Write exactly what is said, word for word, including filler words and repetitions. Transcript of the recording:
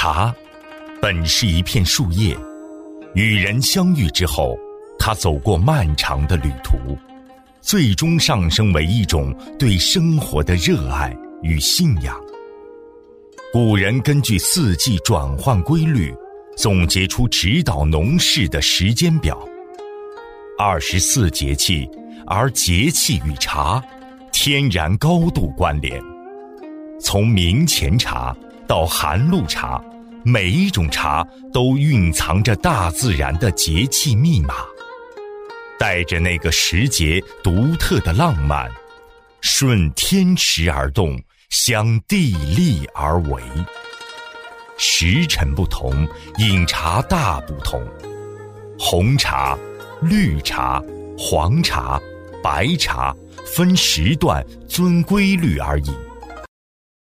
茶本是一片树叶，与人相遇之后，它走过漫长的旅途，最终上升为一种对生活的热爱与信仰。古人根据四季转换规律，总结出指导农事的时间表。二十四节气，而节气与茶天然高度关联。从明前茶到寒露茶，每一种茶都蕴藏着大自然的节气密码，带着那个时节独特的浪漫，顺天时而动，相地利而为。时辰不同，饮茶大不同。红茶、绿茶、黄茶、白茶分时段遵规律而饮。